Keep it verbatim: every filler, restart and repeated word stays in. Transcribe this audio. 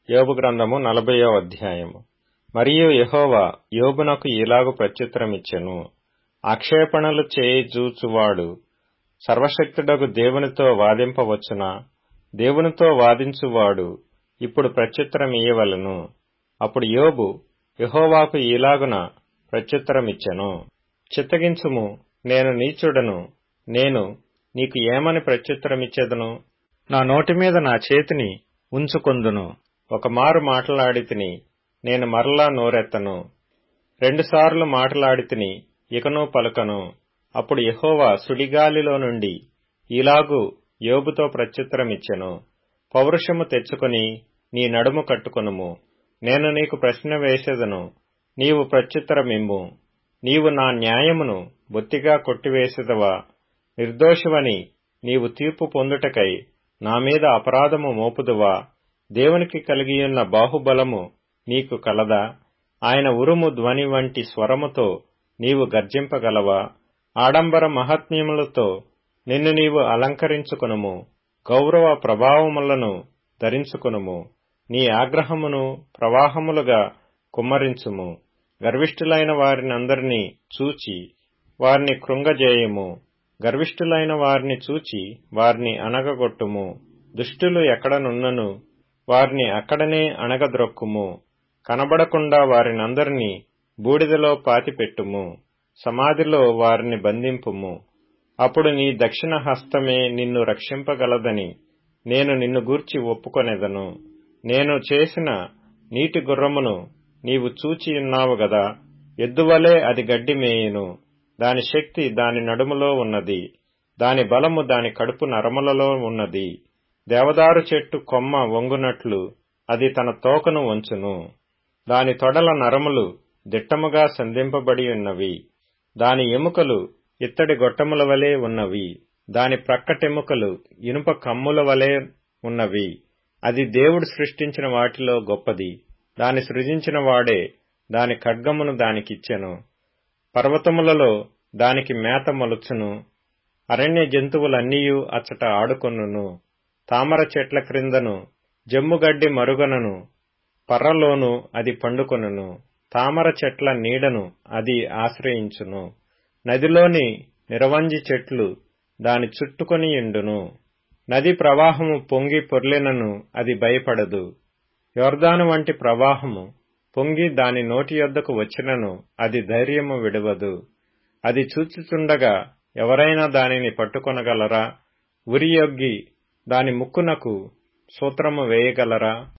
యోబు గ్రంథము నలభైవ అధ్యాయము. మరియు యెహోవా యోబునకు ఇలాగు ప్రత్యుత్తరమిచ్చెను. ఆక్షేపణలు చేయుచూచువాడు సర్వశక్తుడగు దేవునితో వాదింపవచ్చునా? దేవునితో వాదించువాడు ఇప్పుడు ప్రత్యుత్తరమియ్యవలెను. అప్పుడు యోబు యెహోవాకు ఇలాగున ప్రత్యుత్తరమిచ్చెను. చిత్తగించుము, నేను నీచుడను. నేను నీకు ఏమని ప్రత్యుత్తరమిచ్చెదను? నా నోటిమీద నా చేతిని ఉంచుకొందును. ఒకమారు మాటలాడితిని, నేను మరలా నోరెత్తను. రెండుసార్లు మాటలాడితిని, ఇకను పలుకను. అప్పుడు యెహోవా సుడిగాలిలో నుండి ఇలాగు యోబుతో ప్రత్యుత్తరమిచ్చెను. పౌరుషము తెచ్చుకొని నీ నడుము కట్టుకొనుము. నేను నీకు ప్రశ్న వేసెదను, నీవు ప్రత్యుత్తరమిమ్ము. నీవు నా న్యాయమును బొత్తిగా కొట్టివేసెదవా? నిర్దోషివని నీవు తీర్పు పొందుటకై నా మీద అపరాధము మోపుదువా? దేవునికి కలిగియున్న బాహుబలము నీకు కలదా? ఆయన ఉరుము ధ్వని వంటి స్వరముతో నీవు గర్జింపగలవా? ఆడంబర మహాత్మ్యములతో నిన్ను నీవు అలంకరించుకొనుము. గౌరవ ప్రభావములను ధరించుకొనుము. నీ ఆగ్రహమును ప్రవాహములుగా కుమ్మరించుము. గర్విష్ఠులైన వారినందరినీ చూచి వారిని కృంగజేయుము. గర్విష్ఠులైన వారిని చూచి వారిని అణగగొట్టుము. దుష్టులు ఎక్కడనున్నను వారిని అక్కడనే అణగద్రొక్కుము. కనబడకుండా వారినందరినీ బూడిదలో పాతిపెట్టుము. సమాధిలో వారిని బంధింపుము. అప్పుడు నీ దక్షిణ హస్తమే నిన్ను రక్షింపగలదని నేను నిన్ను గూర్చి ఒప్పుకొనెదను. నేను చేసిన నీటి గుర్రమును నీవు చూచియున్నావు గదా. ఎద్దువలే అది గడ్డి మేయును. దాని శక్తి దాని నడుములో ఉన్నది. దాని బలము దాని కడుపు నరములలో ఉన్నది. దేవదారు చెట్టు కొమ్మ వంగునట్లు అది తన తోకను వంచును. దాని తొడల నరములు దిట్టముగా సంధింపబడి ఉన్నవి. దాని ఎముకలు ఇత్తడి గొట్టముల వలె ఉన్నవి. దాని ప్రక్కటెముకలు ఇనుప కమ్ముల వలె ఉన్నవి. అది దేవుడు సృష్టించిన వాటిలో గొప్పది. దాని సృజించిన వాడే దాని ఖడ్గమును దానికిచ్చెను. పర్వతములలో దానికి మేత మొలుచును. అరణ్య జంతువులన్నీయు అచ్చట ఆడుకొనును. తామర చెట్ల క్రిందను జమ్ముగడ్డి మరుగనను పర్రలోను అది పండుకొనును. తామర చెట్ల నీడను అది ఆశ్రయించును. నదిలోని నిరవంజి చెట్లు దాని చుట్టుకొనియుండును. నది ప్రవాహము పొంగి పొర్లెనను అది భయపడదు. యొర్దాను వంటి ప్రవాహము పొంగి దాని నోటి యొద్దకు వచ్చినను అది ధైర్యము విడువదు. అది చూచుచుండగా ఎవరైనా దానిని పట్టుకొనగలరా? ఉరియొగ్గి దాని ముక్కునకు సూత్రము వేయగలరా?